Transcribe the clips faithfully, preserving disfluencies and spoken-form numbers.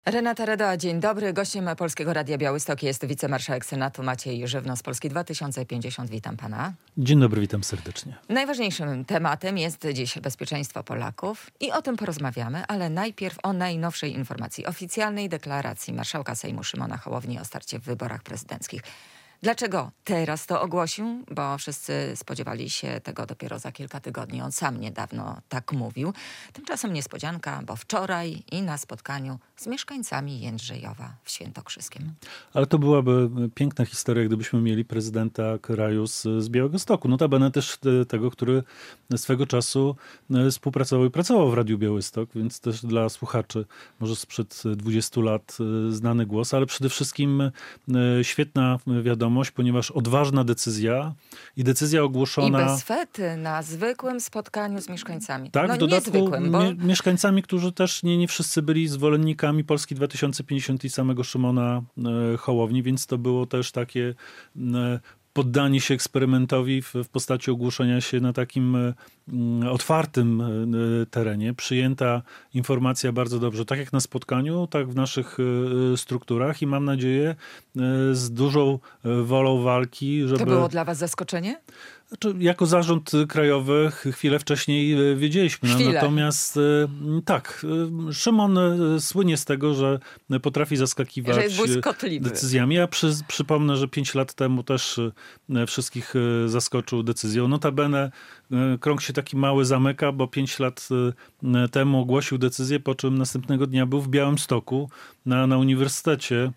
Renata Redoła, dzień dobry. Gościem Polskiego Radia Białystok jest wicemarszałek Senatu Maciej Żywno z Polski dwa tysiące pięćdziesiąt. Witam pana. Dzień dobry, witam serdecznie. Najważniejszym tematem jest dziś bezpieczeństwo Polaków i o tym porozmawiamy, ale najpierw o najnowszej informacji, oficjalnej deklaracji marszałka Sejmu Szymona Hołowni o starcie w wyborach prezydenckich. Dlaczego teraz to ogłosił? Bo wszyscy spodziewali się tego dopiero za kilka tygodni. On sam niedawno tak mówił. Tymczasem niespodzianka, bo wczoraj i na spotkaniu z mieszkańcami Jędrzejowa w Świętokrzyskiem. Ale to byłaby piękna historia, gdybyśmy mieli prezydenta kraju z, z Białegostoku. Notabene też tego, który swego czasu współpracował i pracował w Radiu Białystok, więc też dla słuchaczy może sprzed dwudziestu lat znany głos, ale przede wszystkim świetna wiadomość, ponieważ odważna decyzja i decyzja ogłoszona... I bez fety, na zwykłym spotkaniu z mieszkańcami. Tak, no w dodatku niezwykłym, bo... mie- mieszkańcami, którzy też nie, nie wszyscy byli zwolennikami Polski dwa tysiące pięćdziesiąt i samego Szymona e, Hołowni, więc to było też takie e, poddanie się eksperymentowi w, w postaci ogłoszenia się na takim e, otwartym e, terenie. Przyjęta informacja bardzo dobrze, tak jak na spotkaniu, tak w naszych e, strukturach i mam nadzieję e, z dużą e, wolą walki, żeby... To było dla was zaskoczenie? Znaczy, jako zarząd krajowy chwilę wcześniej wiedzieliśmy. Chwilę. Natomiast tak, Szymon słynie z tego, że potrafi zaskakiwać Że jest błyskotliwy. decyzjami. Ja przy, przypomnę, że pięć lat temu też wszystkich zaskoczył decyzją. Notabene krąg się taki mały zamyka, bo pięć lat temu ogłosił decyzję, po czym następnego dnia był w Białymstoku na, na uniwersytecie,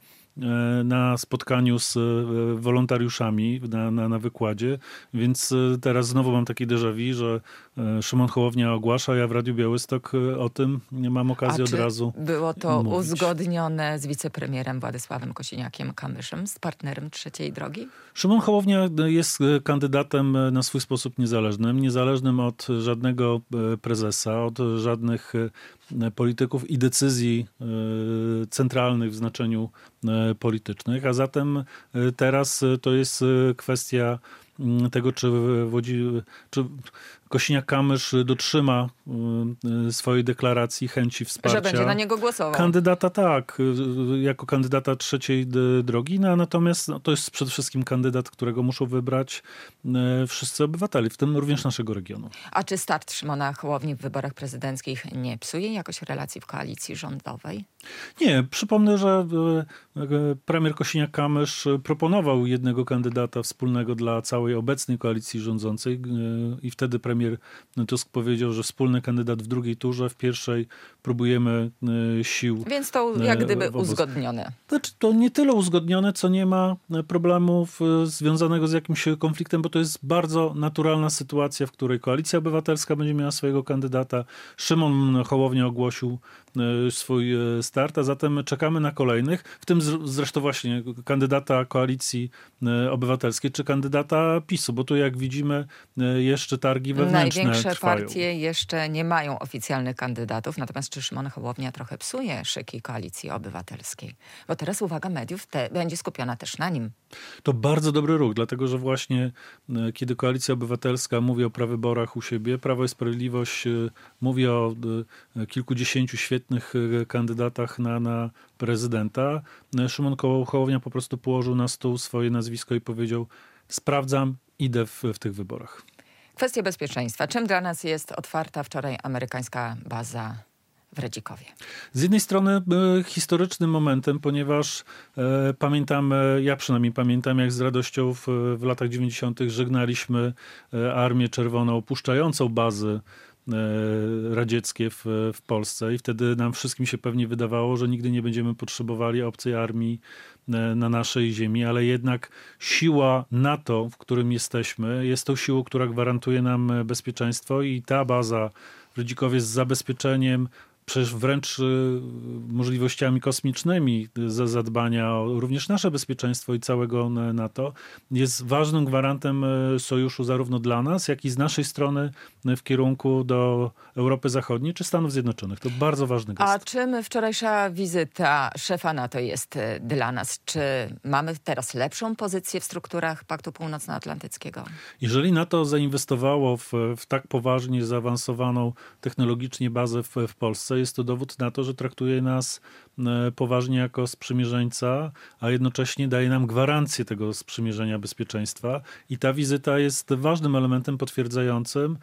na spotkaniu z wolontariuszami na, na, na wykładzie, więc teraz znowu mam takie déjà vu, że Szymon Hołownia ogłasza, ja w Radiu Białystok o tym nie mam okazji A od czy razu było to mówić. uzgodnione z wicepremierem Władysławem Kosiniakiem-Kamyszem, z partnerem Trzeciej Drogi? Szymon Hołownia jest kandydatem na swój sposób niezależnym, niezależnym od żadnego prezesa, od żadnych polityków i decyzji centralnych w znaczeniu politycznych, a zatem teraz to jest kwestia tego, czy, Włodzi, czy Kosiniak-Kamysz dotrzyma swojej deklaracji, chęci wsparcia. Że będzie na niego głosował. Kandydata tak, jako kandydata Trzeciej Drogi, no, natomiast no, to jest przede wszystkim kandydat, którego muszą wybrać wszyscy obywatele, w tym również naszego regionu. A czy start Szymona Hołowni w wyborach prezydenckich nie psuje jakoś relacji w koalicji rządowej? Nie, przypomnę, że premier Kosiniak-Kamysz proponował jednego kandydata wspólnego dla całej obecnej koalicji rządzącej i wtedy premier Tusk powiedział, że wspólny kandydat w drugiej turze, w pierwszej próbujemy sił. Więc to jak gdyby wobec... uzgodnione. Znaczy, to nie tyle uzgodnione, co nie ma problemów związanego z jakimś konfliktem, bo to jest bardzo naturalna sytuacja, w której Koalicja Obywatelska będzie miała swojego kandydata. Szymon Hołownia ogłosił swój start, a zatem czekamy na kolejnych, w tym zresztą właśnie kandydata Koalicji Obywatelskiej czy kandydata PiSu, bo tu jak widzimy jeszcze targi wewnętrzne Największe trwają. partie jeszcze nie mają oficjalnych kandydatów, natomiast czy Szymon Hołownia trochę psuje szyki Koalicji Obywatelskiej? Bo teraz uwaga mediów te, będzie skupiona też na nim. To bardzo dobry ruch, dlatego że właśnie kiedy Koalicja Obywatelska mówi o prawyborach u siebie, Prawo i Sprawiedliwość mówi o kilkudziesięciu świetnych kandydatach na, na prezydenta, Szymon Hołownia po prostu położył na stół swoje nazwisko i powiedział: sprawdzam, idę w, w tych wyborach. Kwestia bezpieczeństwa. Czym dla nas jest otwarta wczoraj amerykańska baza w Redzikowie? Z jednej strony e, historycznym momentem, ponieważ e, pamiętamy, ja przynajmniej pamiętam, jak z radością w, w latach dziewięćdziesiątych żegnaliśmy e, Armię Czerwoną opuszczającą bazy e, radzieckie w, w Polsce i wtedy nam wszystkim się pewnie wydawało, że nigdy nie będziemy potrzebowali obcej armii e, na naszej ziemi, ale jednak siła NATO, w którym jesteśmy, jest tą siłą, która gwarantuje nam bezpieczeństwo i ta baza w Redzikowie z zabezpieczeniem, przecież wręcz możliwościami kosmicznymi za zadbania o również nasze bezpieczeństwo i całego NATO, jest ważnym gwarantem sojuszu zarówno dla nas, jak i z naszej strony w kierunku do Europy Zachodniej czy Stanów Zjednoczonych. To bardzo ważny gest. A czym wczorajsza wizyta szefa NATO jest dla nas? Czy mamy teraz lepszą pozycję w strukturach Paktu Północnoatlantyckiego? Jeżeli NATO zainwestowało w, w tak poważnie zaawansowaną technologicznie bazę w, w Polsce, Polsce. Jest to dowód na to, że traktuje nas poważnie jako sprzymierzeńca, a jednocześnie daje nam gwarancję tego sprzymierzenia bezpieczeństwa. I ta wizyta jest ważnym elementem potwierdzającym,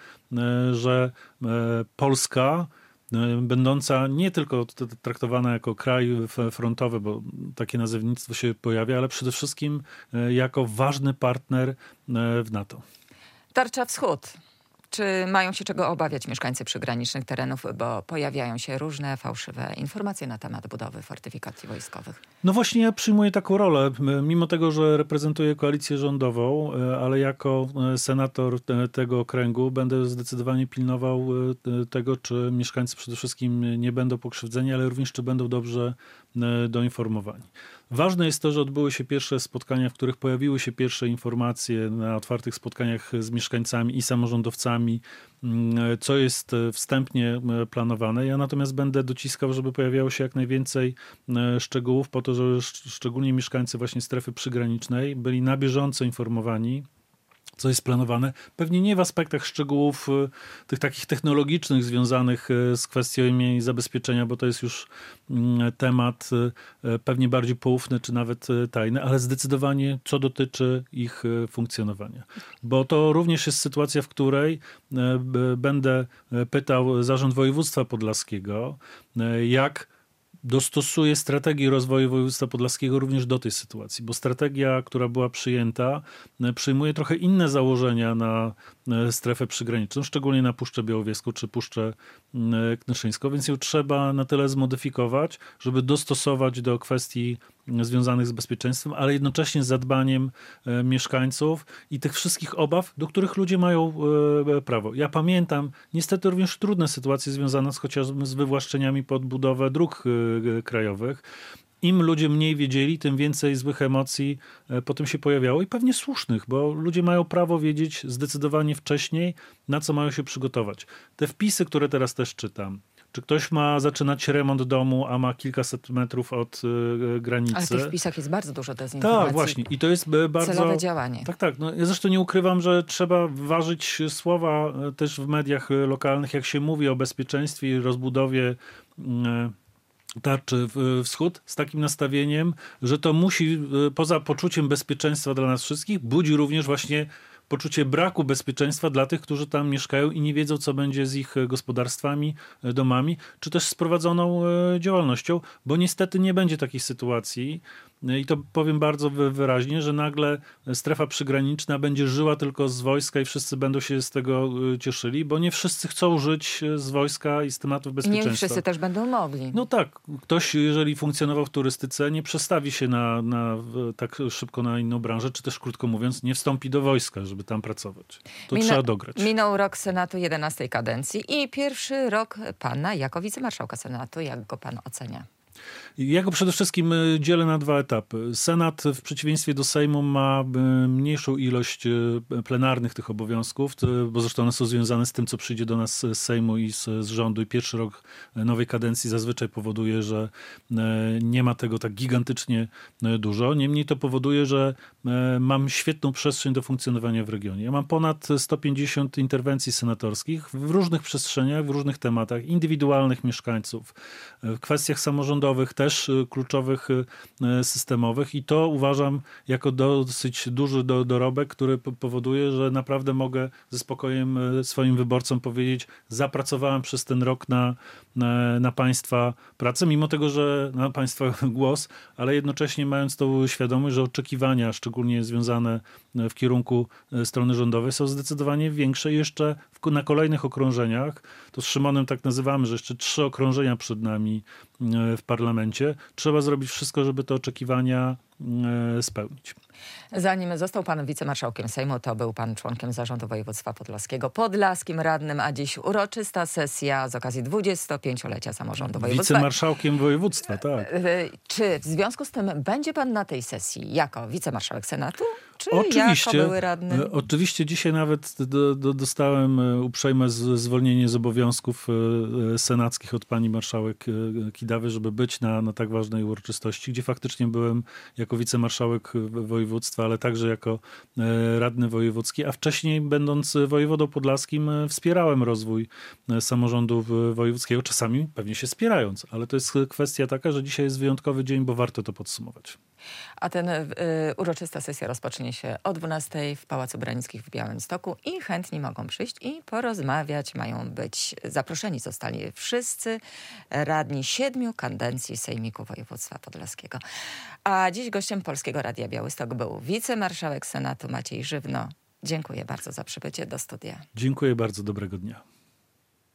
że Polska, będąca nie tylko traktowana jako kraj frontowy, bo takie nazewnictwo się pojawia, ale przede wszystkim jako ważny partner w NATO. Tarcza Wschód. Czy mają się czego obawiać mieszkańcy przygranicznych terenów, bo pojawiają się różne fałszywe informacje na temat budowy fortyfikacji wojskowych? No właśnie ja przyjmuję taką rolę, mimo tego, że reprezentuję koalicję rządową, ale jako senator tego okręgu będę zdecydowanie pilnował tego, czy mieszkańcy przede wszystkim nie będą pokrzywdzeni, ale również czy będą dobrze doinformowani. Ważne jest to, że odbyły się pierwsze spotkania, w których pojawiły się pierwsze informacje na otwartych spotkaniach z mieszkańcami i samorządowcami, co jest wstępnie planowane. Ja natomiast będę dociskał, żeby pojawiało się jak najwięcej szczegółów po to, żeby szczególnie mieszkańcy właśnie strefy przygranicznej byli na bieżąco informowani, co jest planowane. Pewnie nie w aspektach szczegółów tych takich technologicznych związanych z kwestią jej zabezpieczenia, bo to jest już temat pewnie bardziej poufny czy nawet tajny, ale zdecydowanie co dotyczy ich funkcjonowania. Bo to również jest sytuacja, w której będę pytał Zarząd Województwa Podlaskiego, jak dostosuje strategię rozwoju województwa podlaskiego również do tej sytuacji, bo strategia, która była przyjęta, przyjmuje trochę inne założenia na strefę przygraniczną, szczególnie na Puszczę Białowieską czy Puszczę Knyszyńską, więc ją trzeba na tyle zmodyfikować, żeby dostosować do kwestii związanych z bezpieczeństwem, ale jednocześnie z zadbaniem mieszkańców i tych wszystkich obaw, do których ludzie mają prawo. Ja pamiętam niestety również trudne sytuacje związane z chociażby z wywłaszczeniami pod budowę dróg krajowych. Im ludzie mniej wiedzieli, tym więcej złych emocji potem się pojawiało i pewnie słusznych, bo ludzie mają prawo wiedzieć zdecydowanie wcześniej, na co mają się przygotować. Te wpisy, które teraz też czytam, czy ktoś ma zaczynać remont domu, a ma kilkaset metrów od y, granicy. Ale w tych wpisach jest bardzo dużo dezinformacji. Tak, właśnie. I to jest bardzo... Celowe działanie. Tak, tak. No, ja zresztą nie ukrywam, że trzeba ważyć słowa też w mediach lokalnych, jak się mówi o bezpieczeństwie i rozbudowie y, tarczy wschód, z takim nastawieniem, że to musi poza poczuciem bezpieczeństwa dla nas wszystkich budzi również właśnie poczucie braku bezpieczeństwa dla tych, którzy tam mieszkają i nie wiedzą, co będzie z ich gospodarstwami, domami, czy też z prowadzoną działalnością, bo niestety nie będzie takiej sytuacji. I to powiem bardzo wyraźnie, że nagle strefa przygraniczna będzie żyła tylko z wojska i wszyscy będą się z tego cieszyli, bo nie wszyscy chcą żyć z wojska i z tematów bezpieczeństwa. Nie wszyscy też będą mogli. No tak. Ktoś, jeżeli funkcjonował w turystyce, nie przestawi się na, na, tak szybko na inną branżę, czy też krótko mówiąc, nie wstąpi do wojska, żeby tam pracować. To Mina, trzeba dograć. Minął rok Senatu jedenastej kadencji i pierwszy rok pana jako wicemarszałka Senatu. Jak go pan ocenia? Ja go przede wszystkim dzielę na dwa etapy. Senat w przeciwieństwie do Sejmu ma mniejszą ilość plenarnych tych obowiązków, bo zresztą one są związane z tym, co przyjdzie do nas z Sejmu i z, z rządu. I pierwszy rok nowej kadencji zazwyczaj powoduje, że nie ma tego tak gigantycznie dużo. Niemniej to powoduje, że mam świetną przestrzeń do funkcjonowania w regionie. Ja mam ponad sto pięćdziesiąt interwencji senatorskich w różnych przestrzeniach, w różnych tematach, indywidualnych mieszkańców, w kwestiach samorządowych, też kluczowych, systemowych i to uważam jako dosyć duży do, dorobek, który powoduje, że naprawdę mogę ze spokojem swoim wyborcom powiedzieć, zapracowałem przez ten rok na, na, na państwa pracę, mimo tego, że na państwa głos, ale jednocześnie mając tą świadomość, że oczekiwania, szczególnie związane w kierunku strony rządowej, są zdecydowanie większe i jeszcze w, na kolejnych okrążeniach, to z Szymonem tak nazywamy, że jeszcze trzy okrążenia przed nami w parlamencie. Trzeba zrobić wszystko, żeby te oczekiwania spełnić. Zanim został pan wicemarszałkiem Sejmu, to był pan członkiem Zarządu Województwa Podlaskiego, podlaskim radnym, a dziś uroczysta sesja z okazji dwudziestopięciolecia samorządu województwa. Wicemarszałkiem województwa, tak. Czy w związku z tym będzie pan na tej sesji jako wicemarszałek Senatu? czy Oczywiście, jako były radny? e, oczywiście dzisiaj nawet do, do, dostałem e, uprzejme z, zwolnienie z obowiązków e, senackich od pani marszałek e, Kidawy, żeby być na, na tak ważnej uroczystości, gdzie faktycznie byłem jako wicemarszałek województwa, ale także jako e, radny wojewódzki, a wcześniej będąc wojewodą podlaskim e, wspierałem rozwój e, samorządu w- wojewódzkiego, czasami pewnie się spierając, ale to jest kwestia taka, że dzisiaj jest wyjątkowy dzień, bo warto to podsumować. A ten y, uroczysta sesja rozpocznie się o dwunastej w Pałacu Branickich w Białymstoku i chętni mogą przyjść i porozmawiać. Mają być zaproszeni zostali wszyscy radni siedmiu kadencji Sejmiku Województwa Podlaskiego. A dziś gościem Polskiego Radia Białystok był wicemarszałek Senatu Maciej Żywno. Dziękuję bardzo za przybycie do studia. Dziękuję bardzo, dobrego dnia.